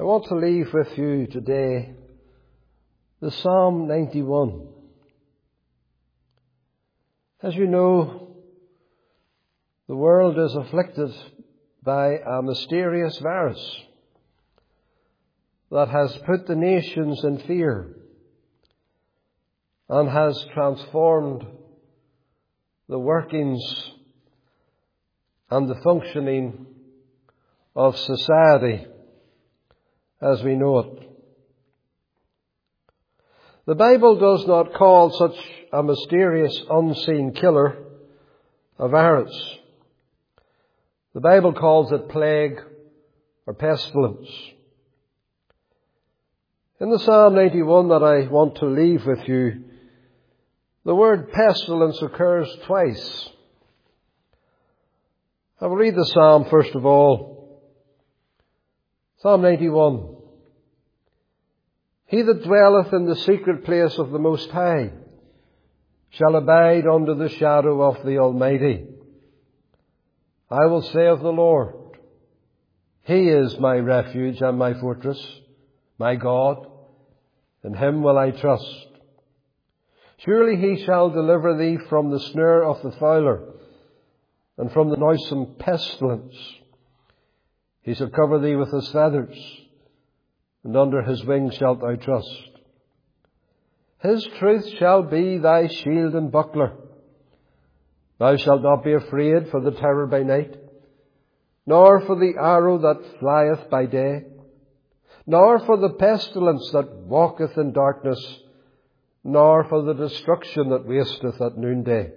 I want to leave with you today the Psalm 91. As you know, the world is afflicted by a mysterious virus that has put the nations in fear and has transformed the workings and the functioning of society as we know it. The Bible does not call such a mysterious unseen killer a virus. The Bible calls it plague or pestilence. In the Psalm 91 that I want to leave with you, the word pestilence occurs twice. I will read the Psalm first of all. Psalm 91. He that dwelleth in the secret place of the Most High shall abide under the shadow of the Almighty. I will say of the Lord, He is my refuge and my fortress, my God. In Him will I trust. Surely He shall deliver thee from the snare of the fowler and from the noisome pestilence. He shall cover thee with His feathers, and under His wings shalt thou trust. His truth shall be thy shield and buckler. Thou shalt not be afraid for the terror by night, nor for the arrow that flieth by day, nor for the pestilence that walketh in darkness, nor for the destruction that wasteth at noonday.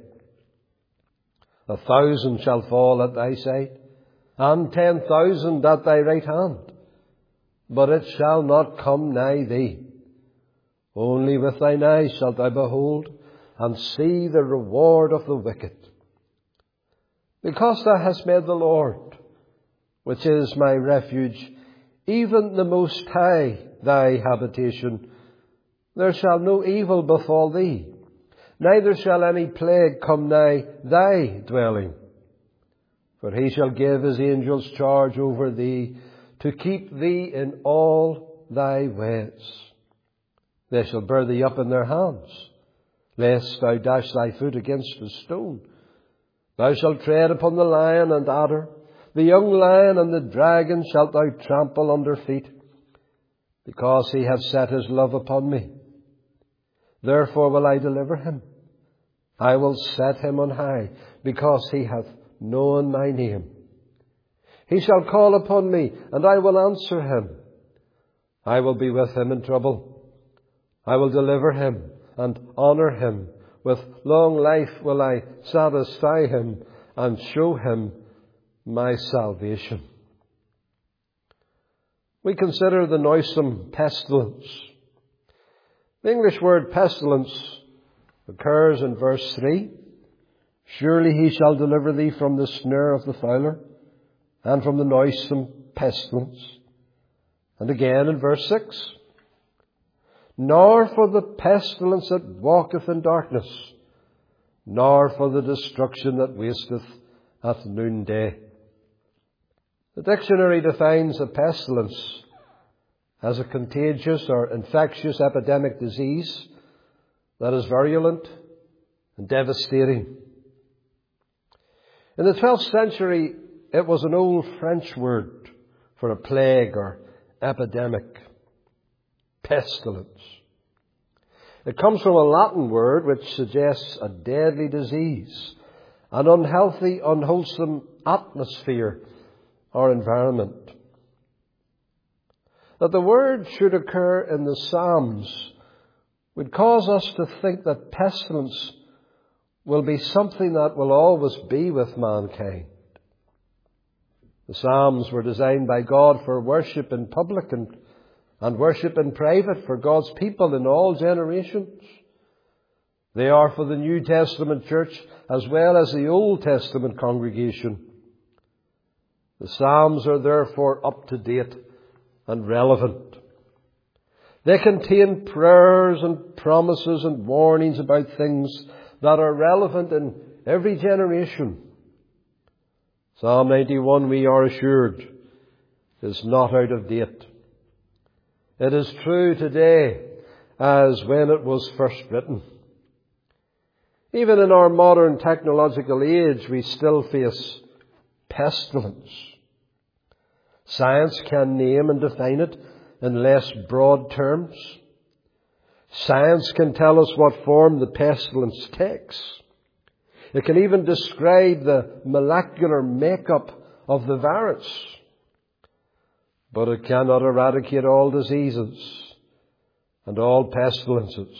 1,000 shall fall at thy side, and 10,000 at thy right hand, but it shall not come nigh thee. Only with thine eyes shalt thou behold, and see the reward of the wicked. Because thou hast made the Lord, which is my refuge, even the Most High thy habitation, there shall no evil befall thee, neither shall any plague come nigh thy dwelling. For He shall give His angels charge over thee, to keep thee in all thy ways. They shall bear thee up in their hands, lest thou dash thy foot against a stone. Thou shalt tread upon the lion and adder, the young lion and the dragon shalt thou trample under feet, because He hath set His love upon me. Therefore will I deliver him. I will set him on high, because he hath known my name. He shall call upon me, and I will answer him. I will be with him in trouble. I will deliver him and honour him. With long life will I satisfy him and show him my salvation. We consider the noisome pestilence. The English word pestilence occurs in verse 3. Surely He shall deliver thee from the snare of the fowler and from the noisome pestilence. And again in verse 6. Nor for the pestilence that walketh in darkness, nor for the destruction that wasteth at noonday. The dictionary defines a pestilence as a contagious or infectious epidemic disease that is virulent and devastating. In the 12th century, it was an old French word for a plague or epidemic, pestilence. It comes from a Latin word which suggests a deadly disease, an unhealthy, unwholesome atmosphere or environment. That the word should occur in the Psalms would cause us to think that pestilence will be something that will always be with mankind. The Psalms were designed by God for worship in public and worship in private for God's people in all generations. They are for the New Testament church as well as the Old Testament congregation. The Psalms are therefore up to date and relevant. They contain prayers and promises and warnings about things that are relevant in every generation. Psalm 91, we are assured, is not out of date. It is true today as when it was first written. Even in our modern technological age, we still face pestilence. Science can name and define it in less broad terms. Science can tell us what form the pestilence takes. It can even describe the molecular makeup of the virus. But it cannot eradicate all diseases and all pestilences.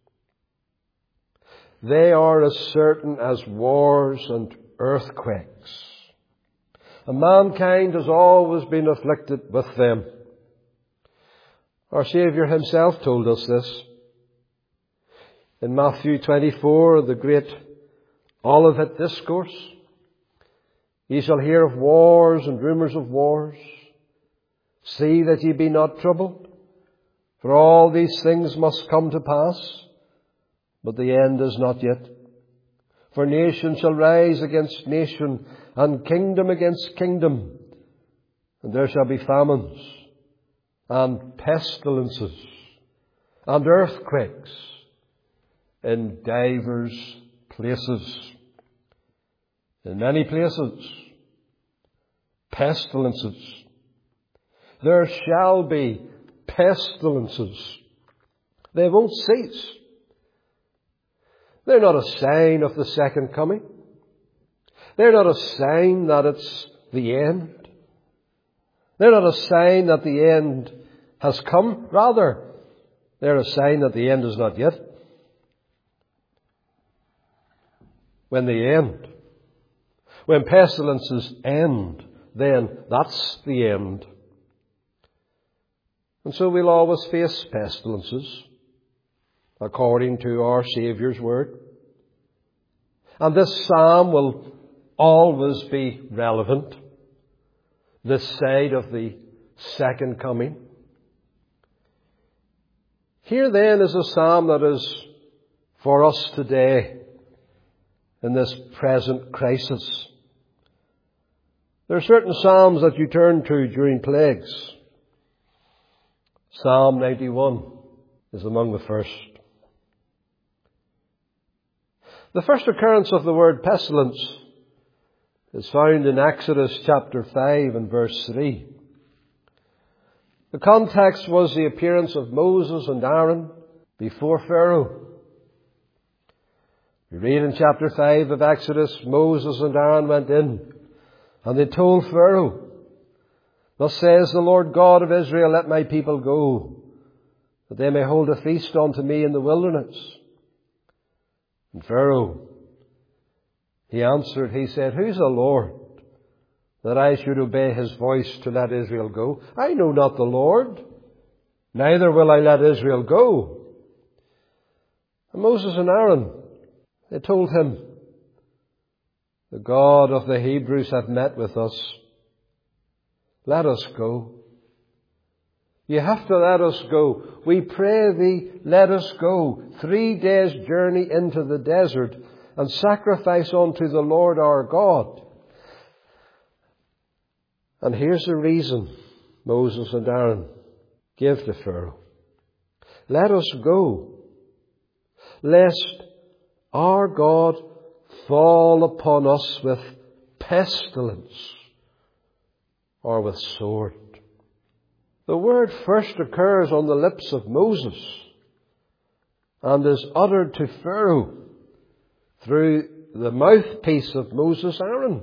They are as certain as wars and earthquakes. And mankind has always been afflicted with them. Our Saviour himself told us this. In Matthew 24, the great Olivet Discourse, ye shall hear of wars and rumours of wars. See that ye be not troubled, for all these things must come to pass, but the end is not yet. For nation shall rise against nation, and kingdom against kingdom, and there shall be famines, and pestilences, and earthquakes in divers places. In many places, pestilences. There shall be pestilences. They won't cease. They're not a sign of the second coming. They're not a sign that it's the end. They're not a sign that the end has come. Rather, they're a sign that the end is not yet. When they end, when pestilences end, then that's the end. And so we'll always face pestilences, according to our Saviour's word. And this psalm will always be relevant, this side of the second coming. Here then is a psalm that is for us today in this present crisis. There are certain psalms that you turn to during plagues. Psalm 91 is among the first. The first occurrence of the word pestilence is found in Exodus chapter 5 and verse 3. The context was the appearance of Moses and Aaron before Pharaoh. We read in chapter 5 of Exodus, Moses and Aaron went in, and they told Pharaoh, Thus says the Lord God of Israel, let my people go, that they may hold a feast unto me in the wilderness. And Pharaoh, he answered, he said, Who's the Lord, that I should obey his voice to let Israel go? I know not the Lord, neither will I let Israel go. And Moses and Aaron, they told him, The God of the Hebrews hath met with us. Let us go. You have to let us go. We pray thee, let us go 3 days' journey into the desert and sacrifice unto the Lord our God. And here's the reason Moses and Aaron gave to Pharaoh. Let us go, lest our God fall upon us with pestilence or with sword. The word first occurs on the lips of Moses and is uttered to Pharaoh through the mouthpiece of Moses, Aaron.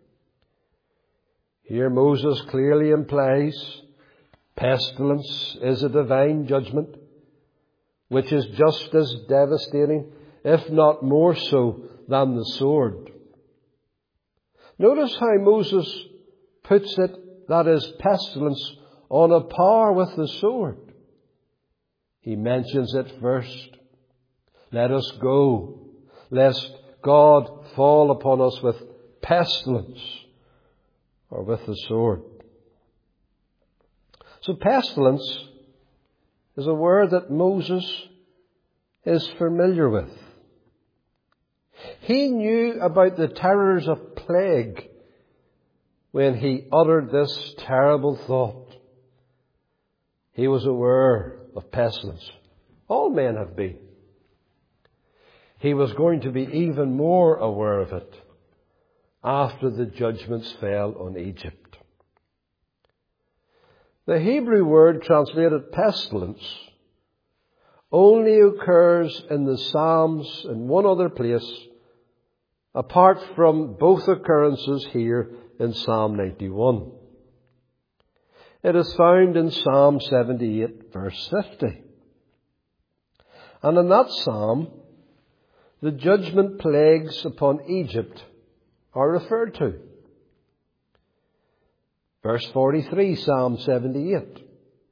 Here Moses clearly implies pestilence is a divine judgment, which is just as devastating, if not more so, than the sword. Notice how Moses puts it, that is pestilence, on a par with the sword. He mentions it first. Let us go, lest God fall upon us with pestilence or with the sword. So pestilence is a word that Moses is familiar with. He knew about the terrors of plague when he uttered this terrible thought. He was aware of pestilence. All men have been. He was going to be even more aware of it after the judgments fell on Egypt. The Hebrew word translated pestilence only occurs in the Psalms in one other place, apart from both occurrences here in Psalm 91. It is found in Psalm 78, verse 50. And in that psalm, the judgment plagues upon Egypt are referred to. Verse 43, Psalm 78.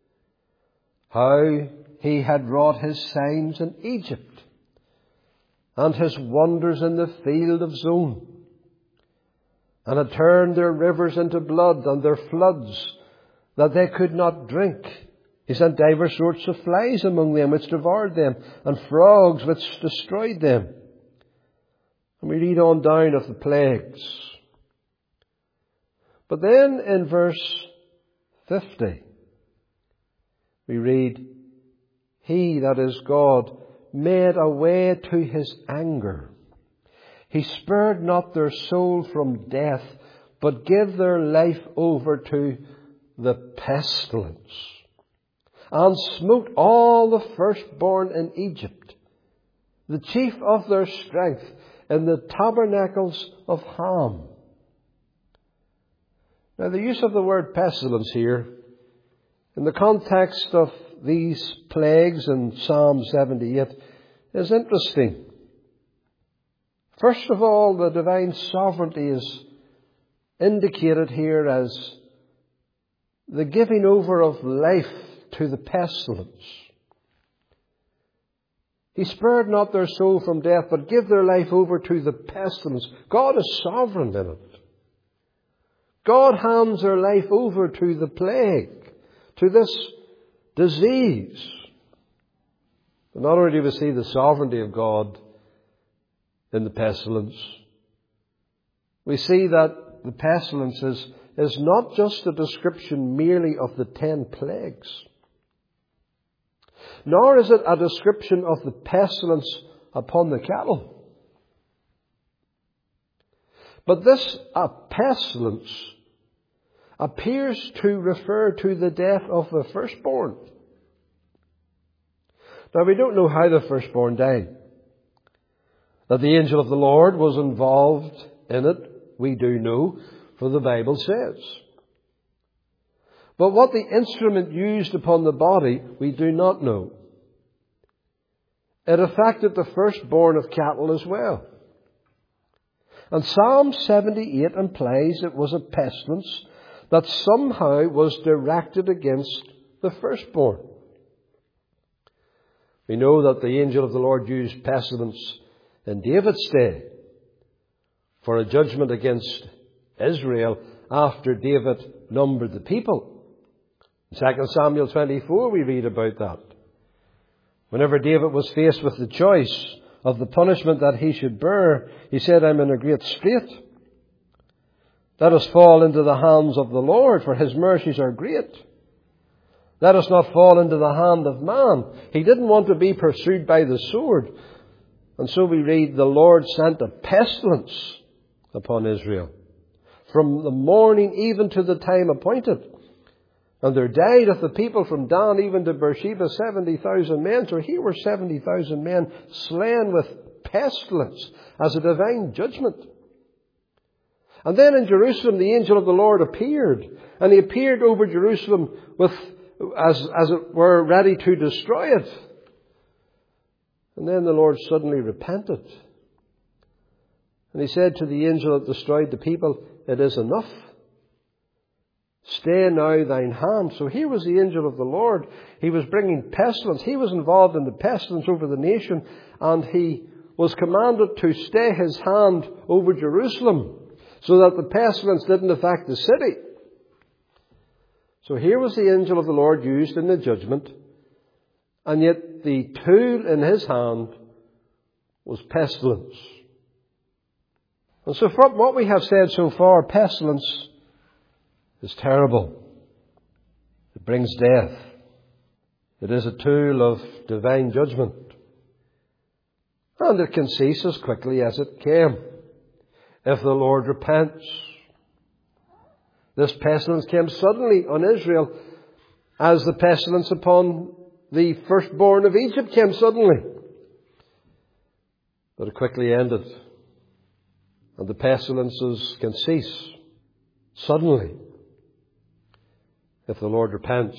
How he had wrought his signs in Egypt, and his wonders in the field of Zon, and had turned their rivers into blood, and their floods that they could not drink. He sent divers sorts of flies among them, which devoured them, and frogs, which destroyed them. And we read on down of the plagues. But then in verse 50, we read, He, that is God, made a way to his anger. He spared not their soul from death, but gave their life over to the pestilence, and smote all the firstborn in Egypt, the chief of their strength, in the tabernacles of Ham. Now, the use of the word pestilence here, in the context of these plagues in Psalm 78, is interesting. First of all, the divine sovereignty is indicated here as the giving over of life to the pestilence. He spared not their soul from death, but gave their life over to the pestilence. God is sovereign in it. God hands their life over to the plague, to this disease. But not only do we see the sovereignty of God in the pestilence, we see that the pestilence is not just a description merely of the 10 plagues, nor is it a description of the pestilence upon the cattle. But this pestilence appears to refer to the death of the firstborn. Now, we don't know how the firstborn died. That the angel of the Lord was involved in it, we do know, for the Bible says. But what the instrument used upon the body, we do not know. It affected the firstborn of cattle as well. And Psalm 78 implies it was a pestilence that somehow was directed against the firstborn. We know that the angel of the Lord used pestilence in David's day for a judgment against Israel after David numbered the people. In 2 Samuel 24 we read about that. Whenever David was faced with the choice of the punishment that he should bear, he said, I'm in a great strait. Let us fall into the hands of the Lord, for his mercies are great. Let us not fall into the hand of man. He didn't want to be pursued by the sword. And so we read, the Lord sent a pestilence upon Israel, from the morning even to the time appointed. And there died of the people from Dan even to Beersheba 70,000 men. So here were 70,000 men slain with pestilence as a divine judgment. And then in Jerusalem the angel of the Lord appeared. And he appeared over Jerusalem with, as it were, ready to destroy it. And then the Lord suddenly repented. And he said to the angel that destroyed the people, it is enough. Stay now thine hand. So here was the angel of the Lord. He was bringing pestilence. He was involved in the pestilence over the nation. And he was commanded to stay his hand over Jerusalem so that the pestilence didn't affect the city. So here was the angel of the Lord used in the judgment. And yet the tool in his hand was pestilence. And so from what we have said so far, pestilence is terrible. It brings death. It is a tool of divine judgment. And it can cease as quickly as it came, if the Lord repents. This pestilence came suddenly on Israel, as the pestilence upon the firstborn of Egypt came suddenly. But it quickly ended. And the pestilences can cease suddenly if the Lord repents.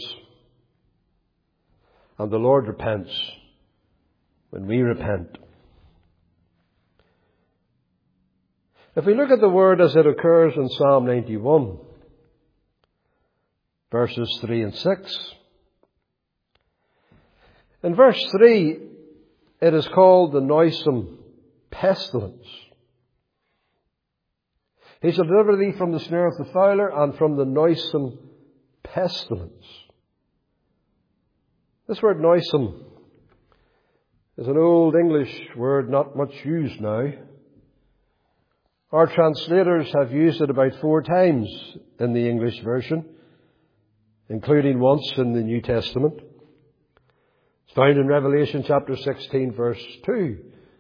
And the Lord repents when we repent. If we look at the word as it occurs in Psalm 91, verses 3 and 6. In verse 3, it is called the noisome pestilence. He shall deliver thee from the snare of the fowler and from the noisome pestilence. This word noisome is an old English word not much used now. Our translators have used it about 4 times in the English version, including once in the New Testament. It's found in Revelation chapter 16, verse 2.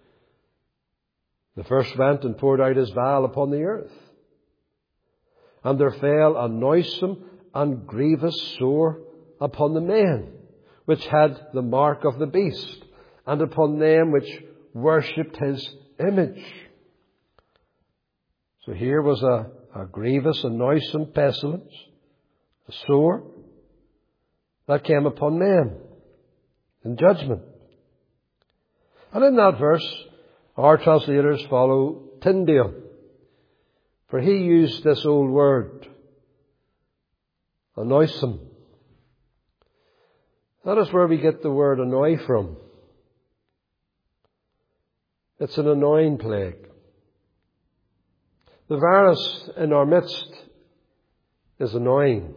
The first went and poured out his vial upon the earth. And there fell a noisome and grievous sore upon the men which had the mark of the beast, and upon them which worshipped his image. So here was a grievous and noisome pestilence, a sore, that came upon men in judgment. And in that verse, our translators follow Tyndale, for he used this old word, a noisome. That is where we get the word annoy from. It's an annoying plague. The virus in our midst is annoying.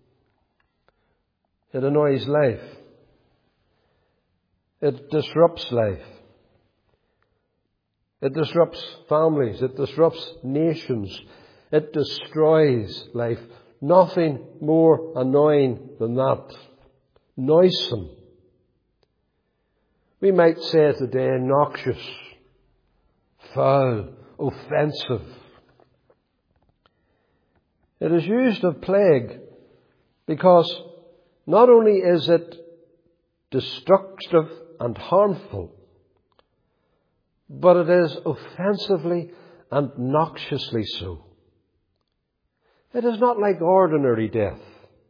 It annoys life. It disrupts life. It disrupts families. It disrupts nations. It destroys life. Nothing more annoying than that. Noisome. We might say today noxious, foul, offensive. It is used of plague because not only is it destructive and harmful, but it is offensively and noxiously so. It is not like ordinary death.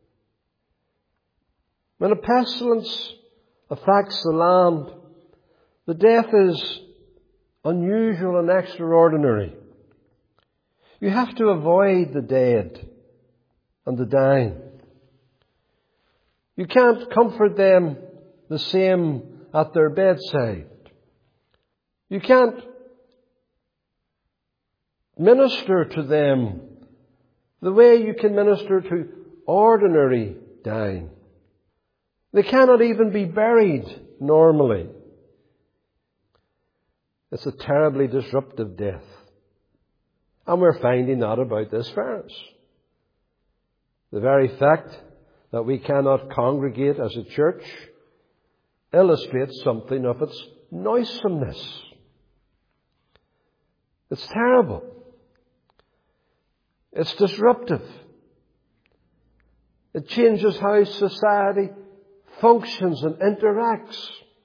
When a pestilence affects the land, the death is unusual and extraordinary. You have to avoid the dead and the dying. You can't comfort them the same at their bedside. You can't minister to them the way you can minister to ordinary dying. They cannot even be buried normally. It's a terribly disruptive death. And we're finding that about this virus. The very fact that we cannot congregate as a church illustrates something of its noisomeness. It's terrible. It's disruptive. It changes how society functions and interacts.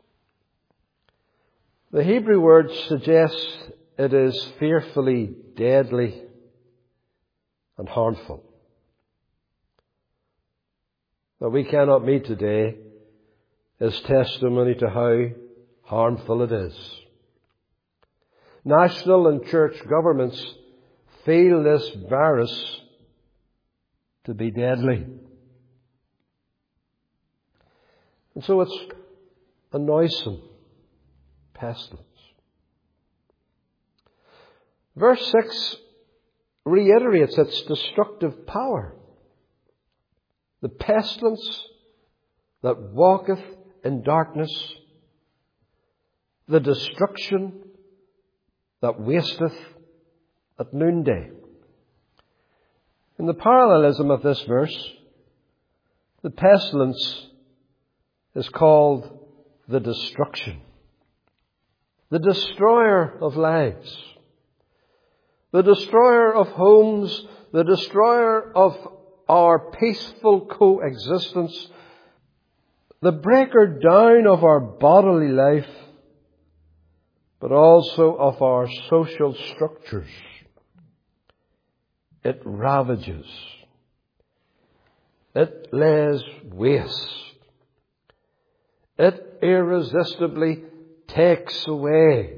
The Hebrew word suggests it is fearfully deadly and harmful. That we cannot meet today is testimony to how harmful it is. National and church governments feel this virus to be deadly. And so it's a noisome pestilence. Verse 6 reiterates its destructive power. The pestilence that walketh in darkness, the destruction that wasteth at noonday. In the parallelism of this verse, the pestilence is called the destruction. The destroyer of lives. The destroyer of homes. The destroyer of our peaceful coexistence. The breaker down of our bodily life, but also of our social structures. It ravages. It lays waste. It irresistibly takes away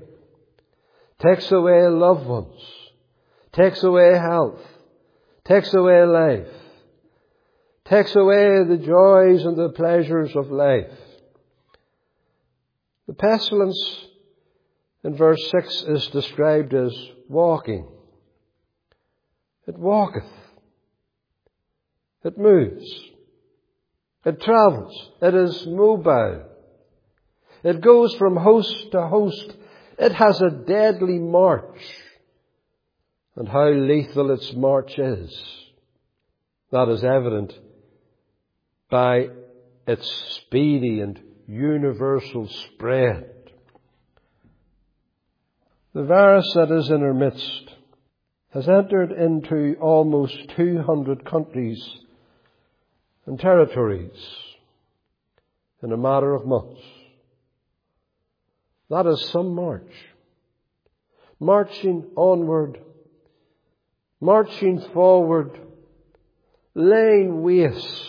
loved ones, takes away health, takes away life, takes away the joys and the pleasures of life. The pestilence in verse 6 is described as walking. It walketh. It moves. It travels. It is mobile. It goes from host to host. It has a deadly march. And how lethal its march is, that is evident by its speedy and universal spread. The virus that is in our midst has entered into almost 200 countries and territories in a matter of months. That is some march. Marching onward, marching forward, laying waste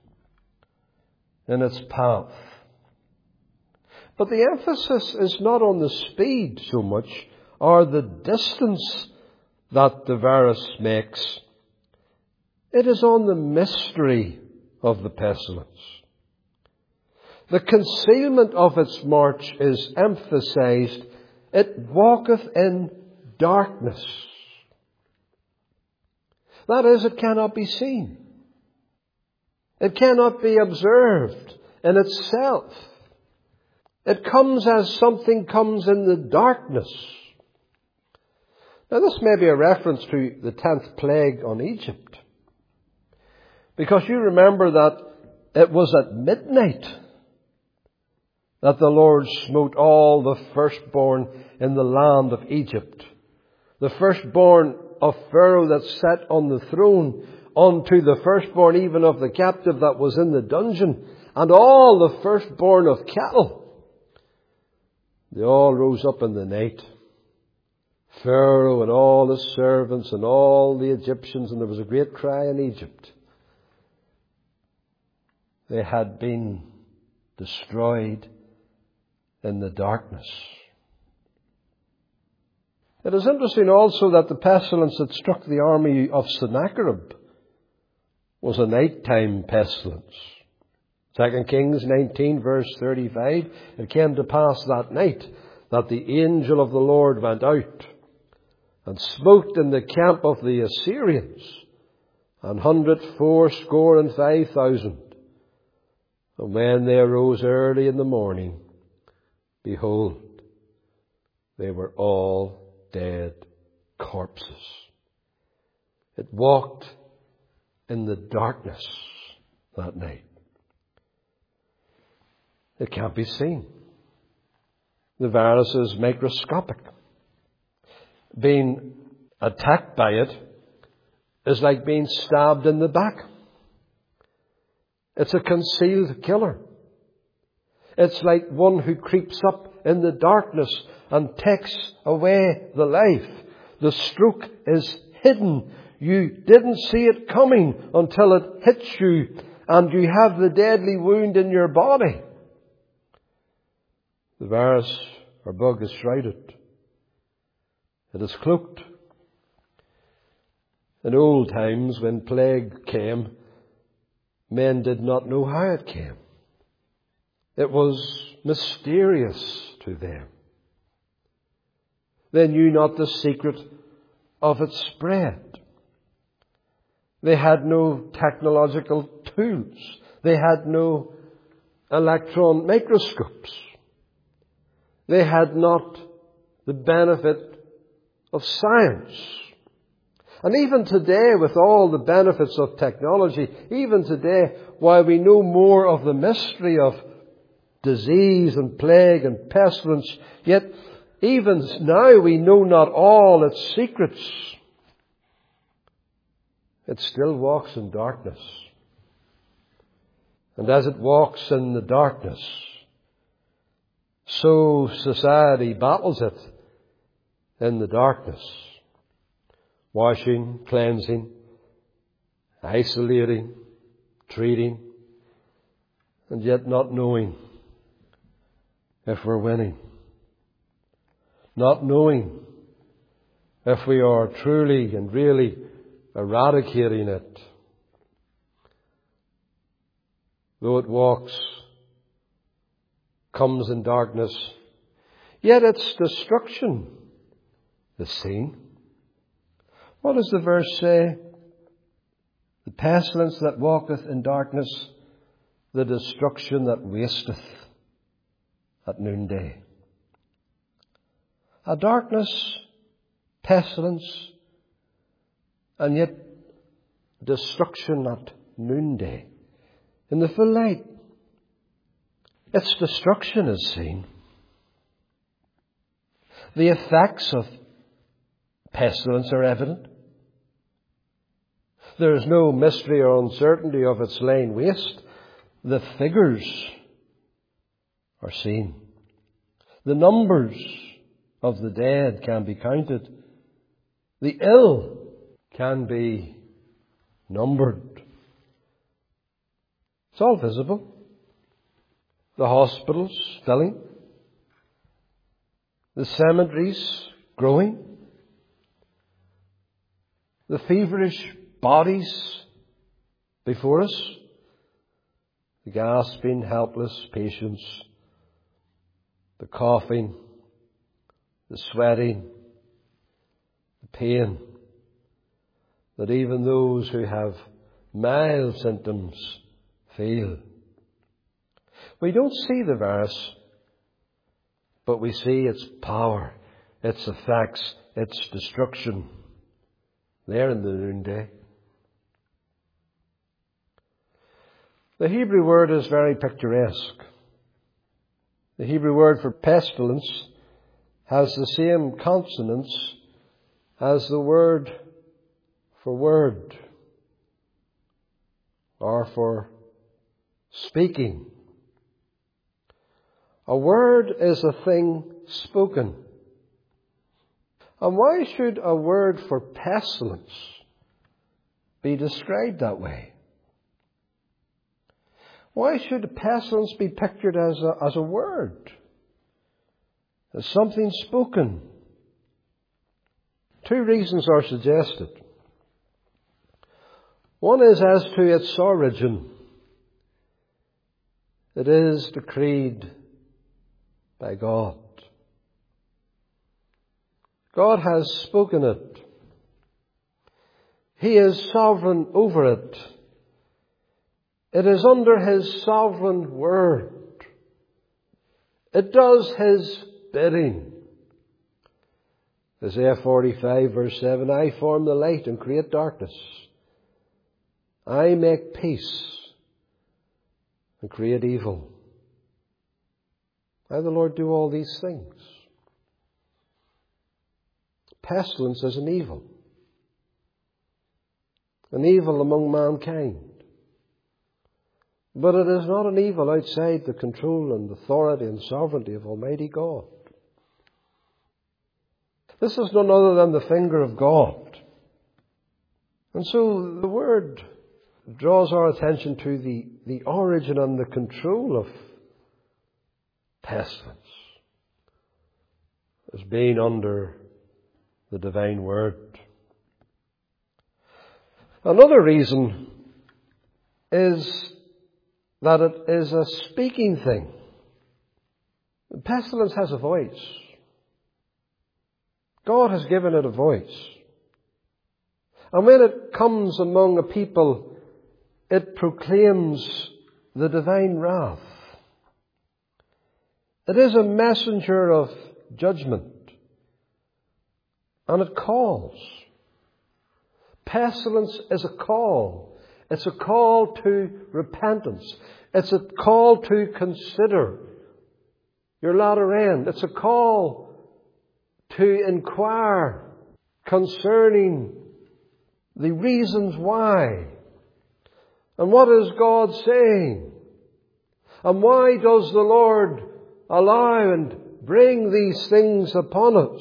in its path. But the emphasis is not on the speed so much, or the distance that the virus makes. It is on the mystery of the pestilence. The concealment of its march is emphasized. It walketh in darkness. That is, it cannot be seen. It cannot be observed in itself. It comes as something comes in the darkness. Now this may be a reference to the 10th plague on Egypt. Because you remember that it was at midnight that the Lord smote all the firstborn in the land of Egypt. The firstborn of Pharaoh that sat on the throne, unto the firstborn even of the captive that was in the dungeon, and all the firstborn of cattle. They all rose up in the night. Pharaoh and all his servants and all the Egyptians, and there was a great cry in Egypt. They had been destroyed in the darkness. It is interesting also that the pestilence that struck the army of Sennacherib was a nighttime pestilence. 2 Kings 19 verse 35, it came to pass that night that the angel of the Lord went out and smote in the camp of the Assyrians 185,000. And when they arose early in the morning, behold, they were all dead corpses. It walked in the darkness that night. It can't be seen. The virus is microscopic. Being attacked by it is like being stabbed in the back. It's a concealed killer. It's like one who creeps up in the darkness and takes away the life. The stroke is hidden. You didn't see it coming until it hits you and you have the deadly wound in your body. The virus or bug is shrouded. It is cloaked. In old times, when plague came, men did not know how it came. It was mysterious to them. They knew not the secret of its spread. They had no technological tools. They had no electron microscopes. They had not the benefit of science. And even today, with all the benefits of technology, even today, while we know more of the mystery of disease and plague and pestilence. Yet even now we know not all its secrets. It still walks in darkness. And as it walks in the darkness, so society battles it in the darkness. Washing, cleansing, isolating, treating, and yet not knowing if we're winning. Not knowing if we are truly and really eradicating it. Though it walks, comes in darkness, yet its destruction is seen. What does the verse say? The pestilence that walketh in darkness, the destruction that wasteth at noonday. A darkness, pestilence, and yet destruction at noonday. In the full light, its destruction is seen. The effects of pestilence are evident. There is no mystery or uncertainty of its laying waste. The figures are seen. The numbers of the dead can be counted. The ill can be numbered. It's all visible. The hospitals filling. The cemeteries growing. The feverish bodies before us. The gasping, helpless patients. The coughing. The sweating. The pain. That even those who have mild symptoms feel. We don't see the virus, but we see its power, its effects, its destruction there in the noonday. The Hebrew word is very picturesque. The Hebrew word for pestilence has the same consonants as the word for word or for speaking. A word is a thing spoken. And why should a word for pestilence be described that way? Why should a pestilence be pictured as a word? As something spoken? Two reasons are suggested. One is as to its origin. It is decreed by God. God has spoken it. He is sovereign over it. It is under His sovereign word. It does His bidding. Isaiah 45 verse 7, I form the light and create darkness. I make peace and create evil. I, the Lord, do all these things. Pestilence is an evil among mankind. But it is not an evil outside the control and authority and sovereignty of Almighty God. This is none other than the finger of God. And so the word draws our attention to the origin and the control of pestilence as being under the divine word. Another reason is that it is a speaking thing. Pestilence has a voice. God has given it a voice. And when it comes among a people, it proclaims the divine wrath. It is a messenger of judgment. And it calls. Pestilence is a call. It's a call to repentance. It's a call to consider your latter end. It's a call to inquire concerning the reasons why. And what is God saying? And why does the Lord allow and bring these things upon us?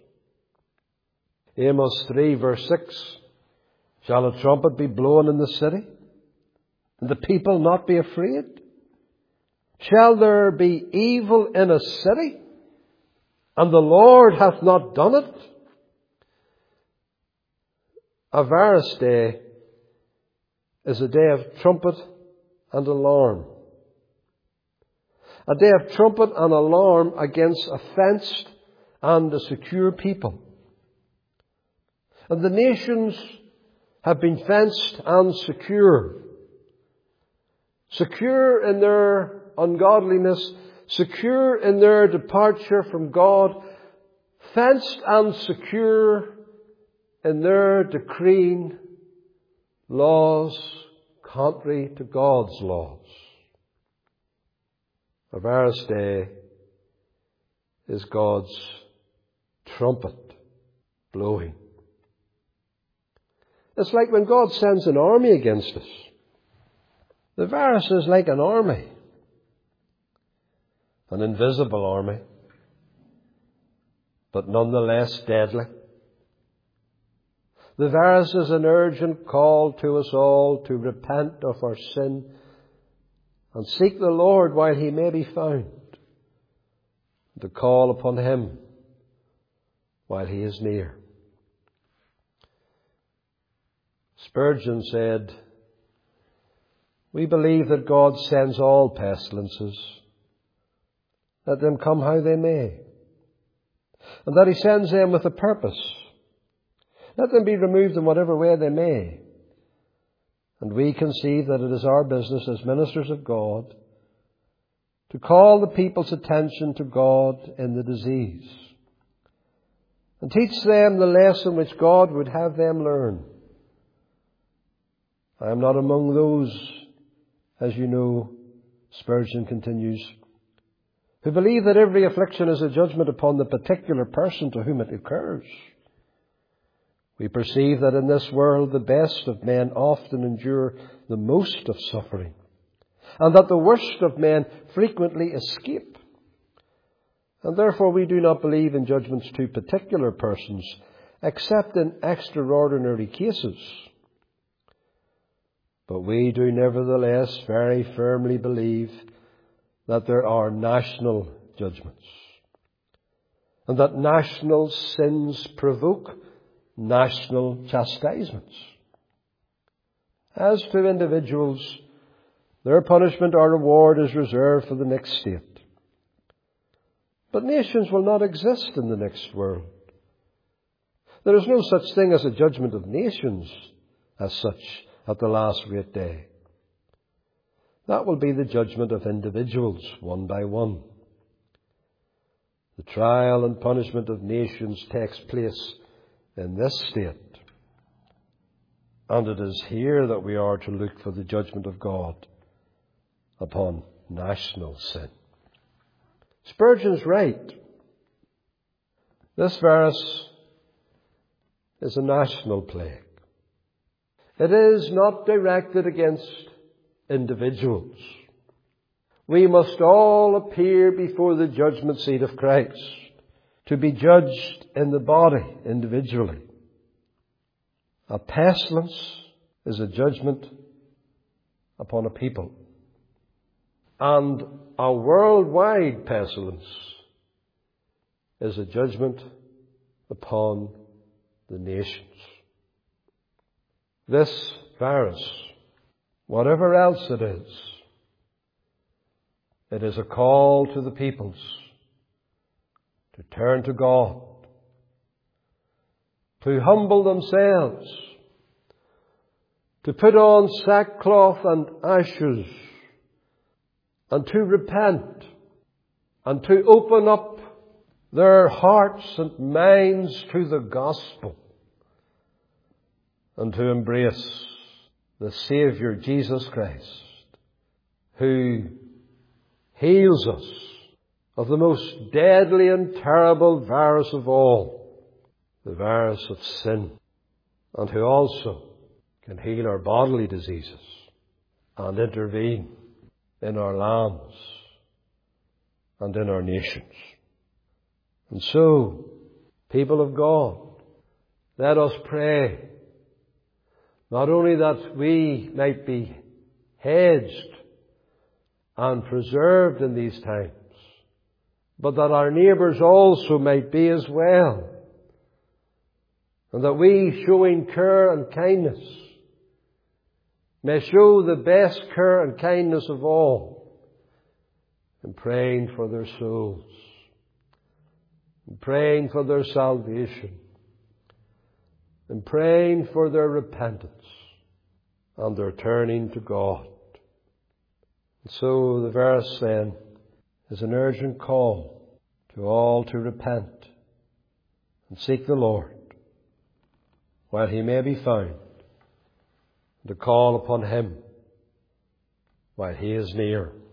Amos 3 verse 6. Shall a trumpet be blown in the city, and the people not be afraid? Shall there be evil in a city, and the Lord hath not done it? Avaris Day is a day of trumpet and alarm. A day of trumpet and alarm against a fenced and a secure people. And the nations have been fenced and secure. Secure in their ungodliness, secure in their departure from God, fenced and secure in their decreeing laws contrary to God's laws. Avaris Day is God's trumpet blowing. It's like when God sends an army against us. The virus is like an army. An invisible army, but nonetheless deadly. The virus is an urgent call to us all to repent of our sin and seek the Lord while He may be found, to call upon Him while He is near. Spurgeon said, "We believe that God sends all pestilences, let them come how they may, and that He sends them with a purpose. Let them be removed in whatever way they may. And we conceive that it is our business as ministers of God to call the people's attention to God in the disease and teach them the lesson which God would have them learn. I am not among those, as you know," Spurgeon continues, "who believe that every affliction is a judgment upon the particular person to whom it occurs. We perceive that in this world the best of men often endure the most of suffering, and that the worst of men frequently escape. And therefore we do not believe in judgments to particular persons, except in extraordinary cases. But we do nevertheless very firmly believe that there are national judgments, and that national sins provoke national chastisements. As to individuals, their punishment or reward is reserved for the next state. But nations will not exist in the next world. There is no such thing as a judgment of nations as such at the last great day. That will be the judgment of individuals, one by one. The trial and punishment of nations takes place in this state. And it is here that we are to look for the judgment of God upon national sin. Spurgeon's right. This virus is a national plague. It is not directed against individuals. We must all appear before the judgment seat of Christ to be judged in the body individually. A pestilence is a judgment upon a people. And a worldwide pestilence is a judgment upon the nations. This virus, whatever else it is a call to the peoples to turn to God, to humble themselves, to put on sackcloth and ashes, and to repent, and to open up their hearts and minds to the gospel, and to embrace the Saviour Jesus Christ, who heals us of the most deadly and terrible virus of all, the virus of sin, and who also can heal our bodily diseases and intervene in our lands and in our nations. And so, people of God, let us pray not only that we might be hedged and preserved in these times, but that our neighbours also might be as well, and that we, showing care and kindness, may show the best care and kindness of all in praying for their souls, in praying for their salvation, in praying for their repentance and their turning to God. And so the verse then is an urgent call to all to repent and seek the Lord while He may be found, and to call upon Him while He is near.